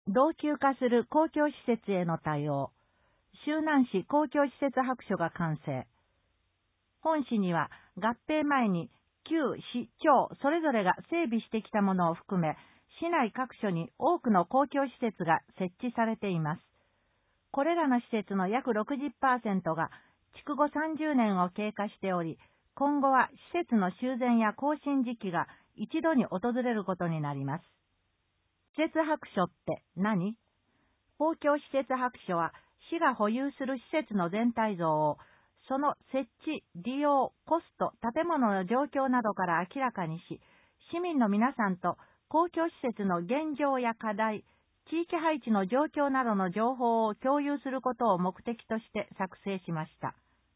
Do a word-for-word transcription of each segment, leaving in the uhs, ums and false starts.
老朽化する公共施設への対応。周南市公共施設白書が完成。本市には合併前に旧市町それぞれが整備してきたものを含め、市内各所に多くの公共施設が設置されています。これらの施設の約 ろくじゅっパーセント が築後さんじゅうねんを経過しており、今後は施設の修繕や更新時期が一度に訪れることになります。施設白書って何？公共施設白書は市が保有する施設の全体像を、その設置、利用、コスト、建物の状況などから明らかにし、市民の皆さんと公共施設の現状や課題、地域配置の状況などの情報を共有することを目的として作成しました。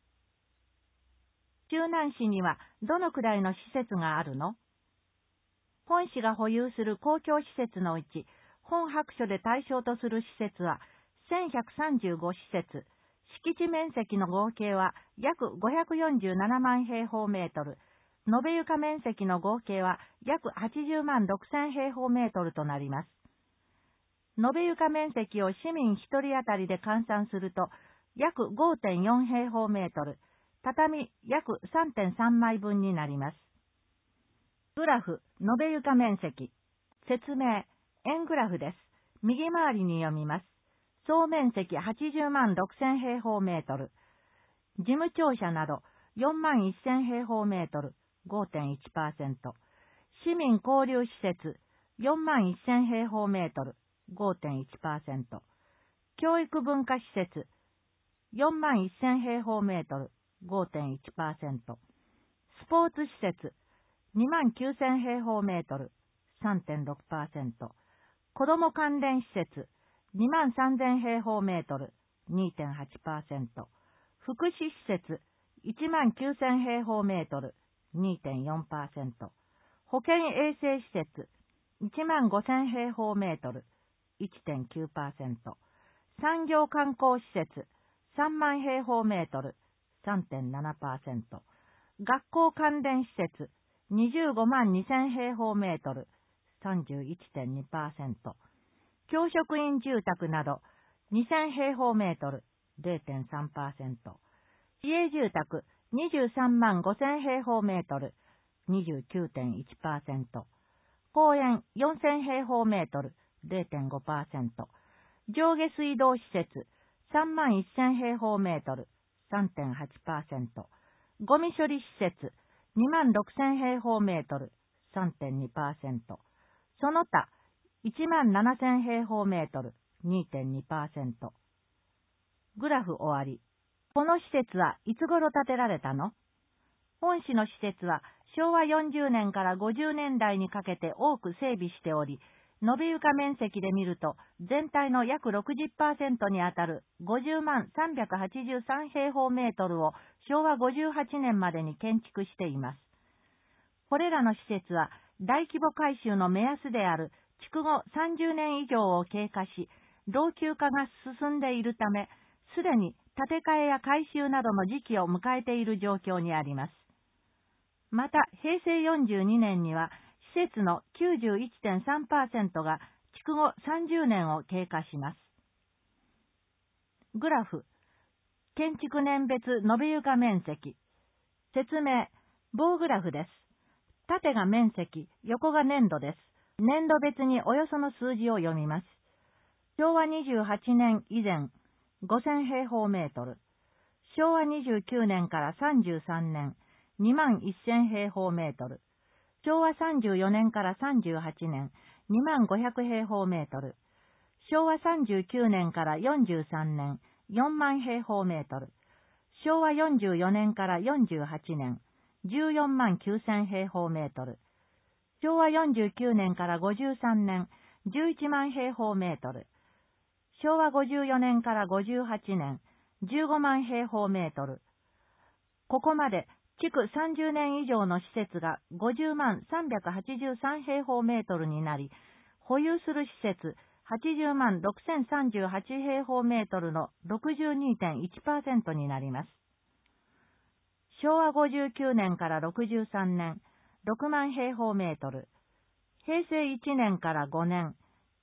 周南市にはどのくらいの施設があるの？本市が保有する公共施設のうち、本白書で対象とする施設はせんひゃくさんじゅうご施設、敷地面積の合計は約ごひゃくよんじゅうななまん平方メートル、延べ床面積の合計は約はちじゅうまんろくせん平方メートルとなります。延べ床面積を市民ひとり当たりで換算すると、約 ごてんよん平方メートル、畳約 さんてんさんまいぶんになります。グラフ、延べ床面積。説明、円グラフです。右回りに読みます。総面積はちじゅうまんろくせん平方メートル。事務庁舎などよんまんせん平方メートル、ごてんいちパーセント。市民交流施設よんまんせん平方メートル、ごてんいちパーセント。教育文化施設よんまんせん平方メートル、ごてんいちパーセント。スポーツ施設にまんきゅうせん平方メートル、さんてんろくパーセント。子ども関連施設にまんさんぜん平方メートル、にてんはちパーセント。福祉施設いちまんきゅうせん平方メートル、にてんよんパーセント。保健衛生施設いちまんごせん平方メートル、いってんきゅうパーセント。産業観光施設さんまん平方メートル、さんてんななパーセント。学校関連施設にじゅうごまんにせん平方メートル、さんじゅういちてんにパーセント。教職員住宅などにせん平方メートル、れいてんさんパーセント。市営住宅にじゅうさんまんごせん平方メートル、にじゅうきゅうてんいちパーセント。公園よんせん平方メートル、れいてんごパーセント。上下水道施設さんまんせん平方メートル、さんてんはちパーセント。ゴミ処理施設にまんろくせん平方メートル、さんてんにパーセント。その他いちまんななせん平方メートル、にてんにパーセント。グラフ終わり。この施設はいつ頃建てられたの？本市の施設はしょうわよんじゅうねんからごじゅうねんだいにかけて多く整備しており、延べ床面積で見ると全体の約 ろくじゅっパーセント にあたるごじゅうまんさんびゃくはちじゅうさん平方メートルをしょうわごじゅうはちねんまでに建築しています。これらの施設は大規模改修の目安である築後さんじゅうねん以上を経過し、老朽化が進んでいるため、すでに建て替えや改修などの時期を迎えている状況にあります。また、へいせいよんじゅうにねんには、施設の きゅうじゅういちてんさんパーセント が築後さんじゅうねんを経過します。グラフ、建築年別延べ床面積。説明、棒グラフです。縦が面積、横が年度です。年度別におよその数字を読みます。しょうわにじゅうはちねん以前、ごせん平方メートル。しょうわにじゅうきゅうねんからさんじゅうさんねん、にまんせん平方メートル。しょうわさんじゅうよねんからさんじゅうはちねん、にまんごひゃく平方メートル。しょうわさんじゅうきゅうねんからよんじゅうさんねん、よんまん平方メートル。しょうわよんじゅうよねんからよんじゅうはちねん、じゅうよんまんきゅうせん平方メートル。しょうわよんじゅうきゅうねんからごじゅうさんねん、じゅういちまん平方メートル。しょうわごじゅうよねんからごじゅうはちねん、じゅうごまん平方メートル。ここまで、築さんじゅうねん以上の施設がごじゅうまんさんびゃくはちじゅうさん平方メートルになり、保有する施設はちじゅうまんろくせんさんじゅうはち平方メートルの ろくじゅうにてんいちパーセント になります。しょうわごじゅうきゅうねんからろくじゅうさんねん、ろくまん平方メートル。へいせいいちねんからごねん、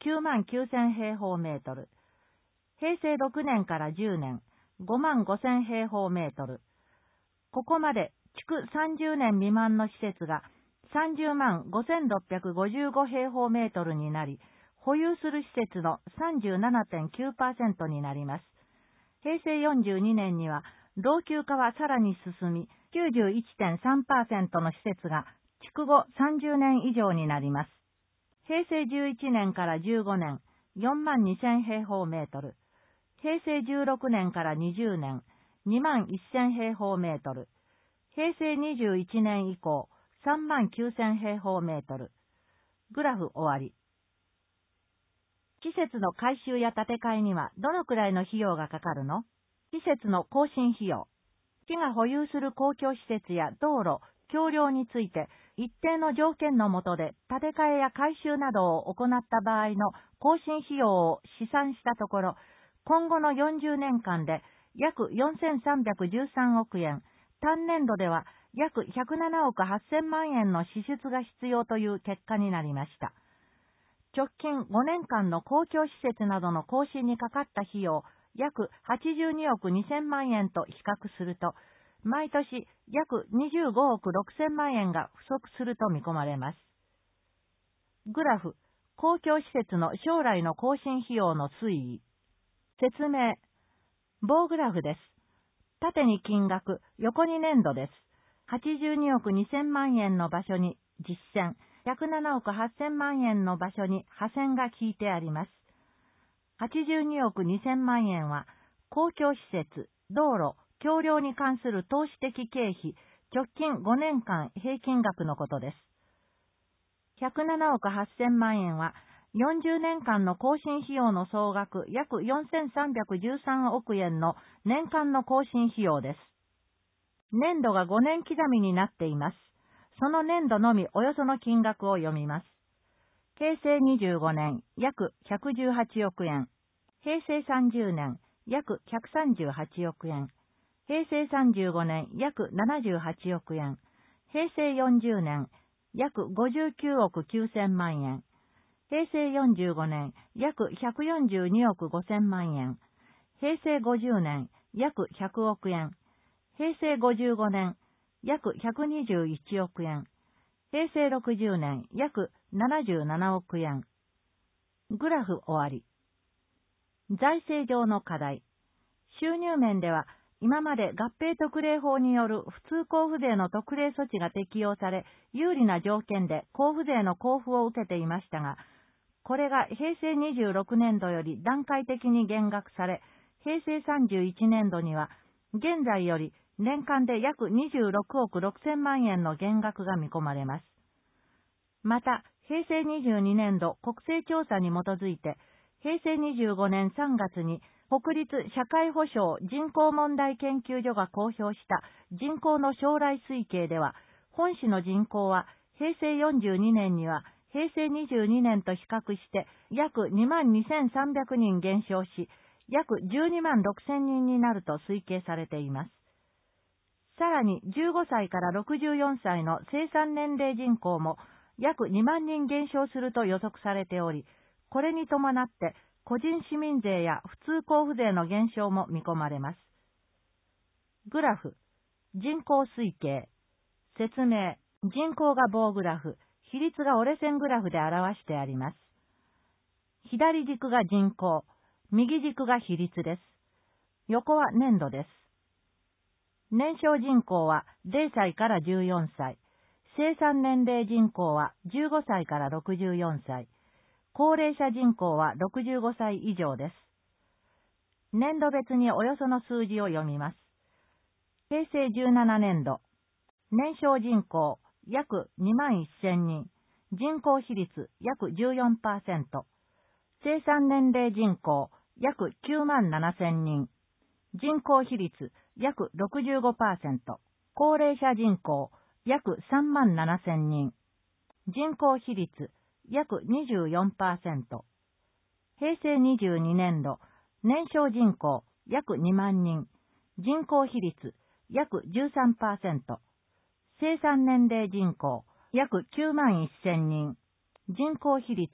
きゅうまんきゅうせんへいほうメートル。へいせいろくねんからじゅうねん、ごまんごせんへいほうメートル。ここまで築さんじゅうねん未満の施設がさんじゅうまんごせんろっぴゃくごじゅうごへいほうメートルになり、保有する施設の さんじゅうななてんきゅうパーセント になります。へいせいよんじゅうにねんには老朽化はさらに進み、きゅうじゅういちてんさんパーセント の施設が築後さんじゅうねん以上になります。へいせいじゅういちねんからじゅうごねん、よんまんにせんへいほうメートル。へいせいじゅうろくねんからにじゅうねん、にまんせんへいほうメートル。へいせいにじゅういちねん以降、さんまんきゅうせんへいほうメートル。グラフ終わり。施設の改修や建て替えにはどのくらいの費用がかかるの？施設の更新費用。市が保有する公共施設や道路、橋梁について一定の条件の下で建て替えや改修などを行った場合の更新費用を試算したところ、今後のよんじゅうねんかんで約よんせんさんびゃくじゅうさんおくえん、単年度では約ひゃくななおくはっせんまんえんの支出が必要という結果になりました。直近ごねんかんの公共施設などの更新にかかった費用、約はちじゅうにおくにせんまんえんと比較すると、毎年約にじゅうごおくろくせんまんえんが不足すると見込まれます。グラフ、公共施設の将来の更新費用の推移。説明。棒グラフです。縦に金額、横に年度です。はちじゅうにおくにせんまんえんの場所に実線、ひゃくななおくはっせんまんえんの場所に破線が引いてあります。はちじゅうにおくにせんまんえんは公共施設、道路、橋梁に関する投資的経費、直近ごねんかん平均額のことです。ひゃくななおくはっせんまんえんはよんじゅうねんかんの更新費用の総額約よんせんさんびゃくじゅうさんおくえんの年間の更新費用です。年度がごねん刻みになっています。その年度のみおよその金額を読みます。へいせいにじゅうごねん、約ひゃくじゅうはちおくえん。へいせいさんじゅうねん、約ひゃくさんじゅうはちおくえん。へいせいさんじゅうごねん、約ななじゅうはちおくえん。へいせいよんじゅうねん、約ごじゅうきゅうおくきゅうせんまんえん。へいせいよんじゅうごねん、約ひゃくよんじゅうにおくごせんまんえん。へいせいごじゅうねん、約ひゃくおくえん。へいせいごじゅうごねん、約ひゃくにじゅういちおくえん。へいせいろくじゅうねん、約ななじゅうななおくえん。グラフ終わり。財政上の課題。収入面では、今まで合併特例法による普通交付税の特例措置が適用され、有利な条件で交付税の交付を受けていましたが、これがへいせいにじゅうろくねんどより段階的に減額され、へいせいさんじゅういちねんどには、現在より年間で約にじゅうろくおくろくせんまんえんの減額が見込まれます。また、へいせいにじゅうにねんど国勢調査に基づいて、へいせいにじゅうごねんさんがつに国立社会保障人口問題研究所が公表した人口の将来推計では、本市の人口はへいせいよんじゅうにねんにはへいせいにじゅうにねんと比較して約にまんにせんさんびゃくにん減少し、約じゅうにまんろくせんにんになると推計されています。さらにじゅうごさいからろくじゅうよんさいの生産年齢人口も約にまんにん減少すると予測されており、これに伴って個人市民税や普通交付税の減少も見込まれます。グラフ、人口推計。説明、人口が棒グラフ、比率が折れ線グラフで表してあります。左軸が人口、右軸が比率です。横は年度です。年少人口はゼロさいからじゅうよんさい、生産年齢人口はじゅうごさいからろくじゅうよんさい、高齢者人口はろくじゅうごさい以上です。年度別におよその数字を読みます。へいせいじゅうななねんど、年少人口約にまんせんにん、人口比率約 じゅうよんパーセント、生産年齢人口約きゅうまんななせんにん、人口比率約 ろくじゅうごパーセント、高齢者人口約さんまんななせんにん、人口比率約 にじゅうよんパーセント、へいせいにじゅうにねんど、年少人口約にまんにん、人口比率約 じゅうさんパーセント、生産年齢人口約きゅうまんせんにん、人口比率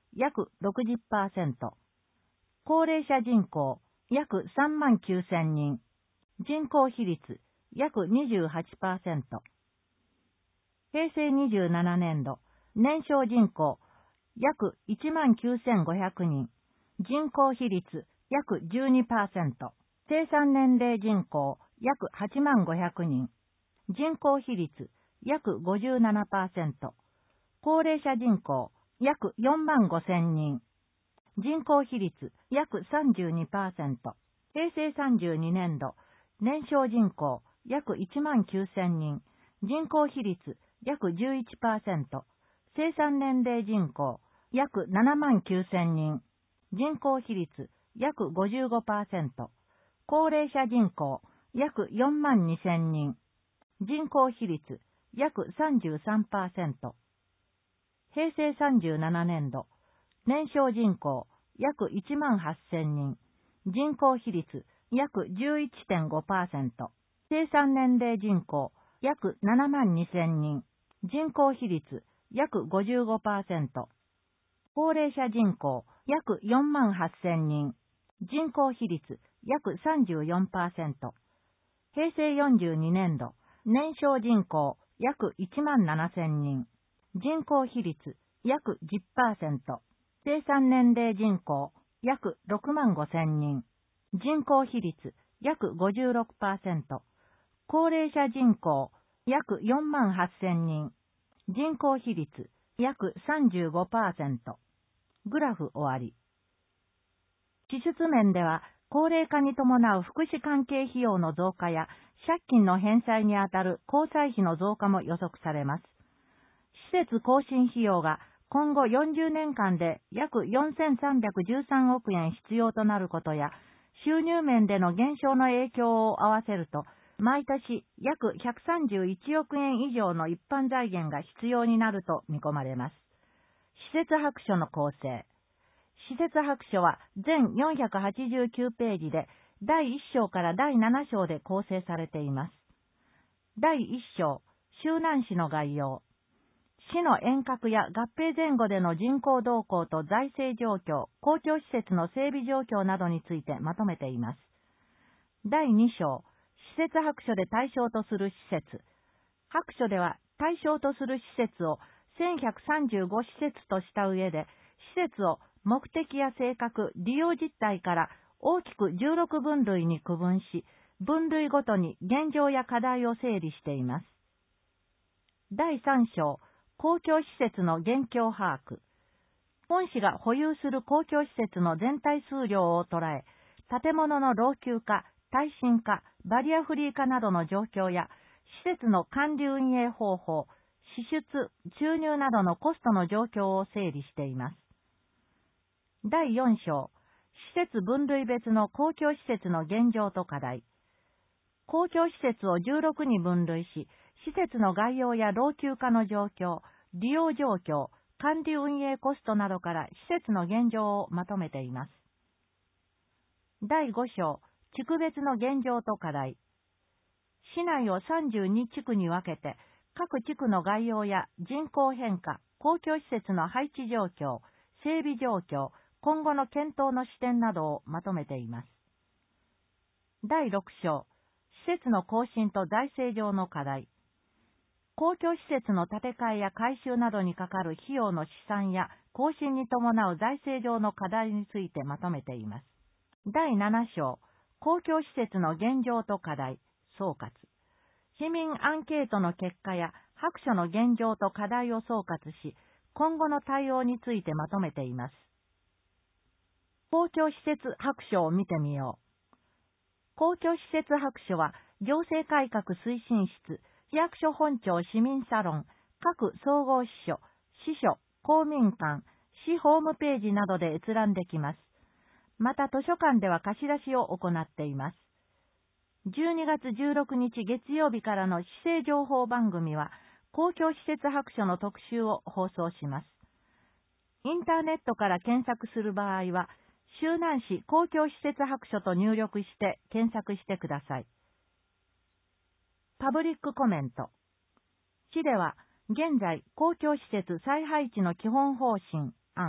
約 ろくじゅっパーセント、高齢者人口約さんまんきゅうせんにん、人口比率約 にじゅうはちパーセント、平成にじゅうななねんど、年少人口約いちまんきゅうせんごひゃくにん、人口比率約 じゅうにパーセント、生産年齢人口約はちまんごひゃくにん、人口比率約 ごじゅうななパーセント、高齢者人口約よんまんごせんにん、人口比率約 さんじゅうにパーセント、平成さんじゅうにねんど、年少人口約いちまんきゅうせんにん、人口比率約 じゅういちパーセント、生産年齢人口約ななまんきゅうせんにん、人口比率約 ごじゅうごパーセント、高齢者人口約よんまんにせんにん、人口比率約 さんじゅうさんパーセント、平成さんじゅうななねんど、年少人口約いちまんはっせんにん、人口比率約 じゅういってんごパーセント、生産年齢人口約ななまんにせんにん、人口比率約 ごじゅうごパーセント、高齢者人口約よんまんはっせんにん、人口比率約 さんじゅうよんパーセント、平成よんじゅうにねんど、年少人口約いちまんななせんにん、人口比率約 じゅっパーセント、生産年齢人口約ろくまんごせんにん、人口比率約 ごじゅうろくパーセント、高齢者人口約よんまんはっせんにん、人口比率約 さんじゅうごパーセント。グラフ終わり。支出面では、高齢化に伴う福祉関係費用の増加や、借金の返済にあたる公債費の増加も予測されます。施設更新費用が今後よんじゅうねんかんで約よんせんさんびゃくじゅうさんおくえん必要となることや、収入面での減少の影響を合わせると、毎年約ひゃくさんじゅういちおくえん以上の一般財源が必要になると見込まれます。施設白書の構成。施設白書は全よんひゃくはちじゅうきゅうページで、だいいっ章からだいなな章で構成されています。だいいっ章、周南市の概要。市の遠隔や合併前後での人口動向と財政状況、公共施設の整備状況などについてまとめています。だいに章、施設白書で対象とする施設。白書では対象とする施設をせんひゃくさんじゅうご施設とした上で、施設を目的や性格、利用実態から大きくじゅうろくぶんるいに区分し、分類ごとに現状や課題を整理しています。だいさん章、公共施設の現況把握。本市が保有する公共施設の全体数量を捉え、建物の老朽化、耐震化、バリアフリー化などの状況や、施設の管理運営方法、支出、収入などのコストの状況を整理しています。だいよん章、施設分類別の公共施設の現状と課題。公共施設をじゅうろくに分類し、施設の概要や老朽化の状況、利用状況、管理運営コストなどから施設の現状をまとめています。だいご章、地区別の現状と課題。市内をさんじゅうに地区に分けて、各地区の概要や人口変化、公共施設の配置状況、整備状況、今後の検討の視点などをまとめています。だいろく章、施設の更新と財政上の課題。公共施設の建て替えや改修などにかかる費用の試算や更新に伴う財政上の課題についてまとめています。だいなな章、公共施設の現状と課題、総括。市民アンケートの結果や白書の現状と課題を総括し、今後の対応についてまとめています。公共施設白書を見てみよう。公共施設白書は、行政改革推進室、市役所本庁市民サロン、各総合支所、支所、公民館、市ホームページなどで閲覧できます。また図書館では貸し出しを行っています。じゅうにがつじゅうろくにち月曜日からの市政情報番組は、公共施設白書の特集を放送します。インターネットから検索する場合は、周南市公共施設白書と入力して検索してください。パブリックコメント。市では、現在、公共施設再配置の基本方針案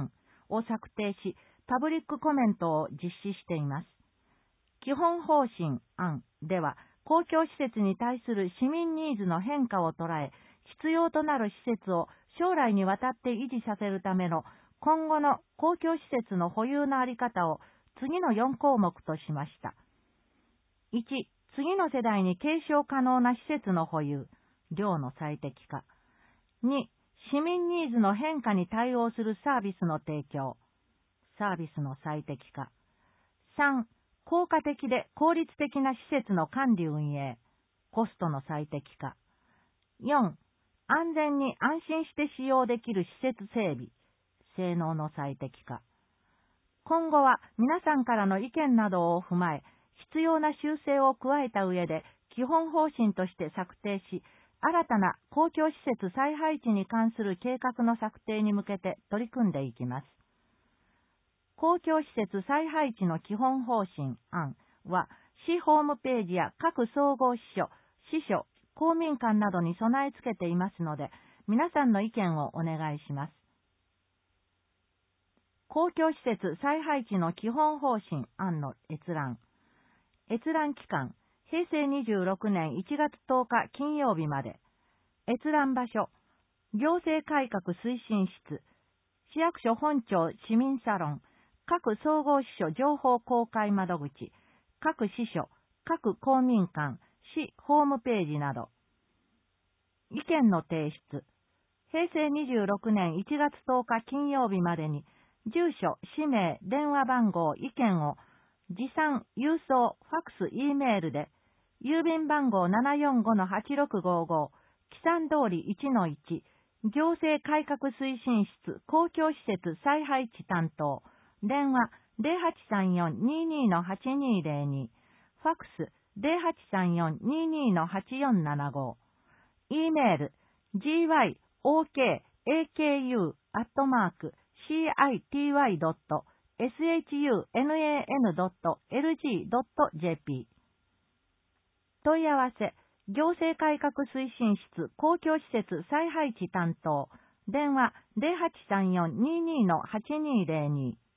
を策定し、パブリックコメントを実施しています。基本方針案では、公共施設に対する市民ニーズの変化を捉え、必要となる施設を将来にわたって維持させるための今後の公共施設の保有の在り方を次のよん項目としました。いち、次の世代に継承可能な施設の保有、量の最適化。に、市民ニーズの変化に対応するサービスの提供、サービスの最適化。さん、効果的で効率的な施設の管理運営、コストの最適化。よん、安全に安心して使用できる施設整備、性能の最適化。今後は皆さんからの意見などを踏まえ、必要な修正を加えた上で、基本方針として策定し、新たな公共施設再配置に関する計画の策定に向けて取り組んでいきます。公共施設再配置の基本方針案は、市ホームページや各総合支所、支所、公民館などに備え付けていますので、皆さんの意見をお願いします。公共施設再配置の基本方針案の閲覧。閲覧期間、へいせいにじゅうろくねんいちがつとおか金曜日まで。閲覧場所、行政改革推進室、市役所本庁市民サロン、各総合支所情報公開窓口、各支所、各公民館、市ホームページなど。意見の提出。へいせいにじゅうろくねんいちがつとおか金曜日までに、住所、氏名、電話番号、意見を、持参、郵送、ファックス、Eメールで、郵便番号 ななよんごのはちろくごご、木山通り いちのいち、行政改革推進室公共施設再配置担当、電話 ゼロはちさんよんにーにーのはちにーゼロに、ファックス ゼロはちさんよんにーにーのはちよんななご、Eメール ジーワイオーケーエーケーユー アットマーク シーアイティーワイ ドット エスエイチユーエヌエーエヌ ドット エルジー ドット ジェーピー。問い合わせ、行政改革推進室公共施設再配置担当、電話 ゼロはちさんよんにーにーのはちにーゼロに。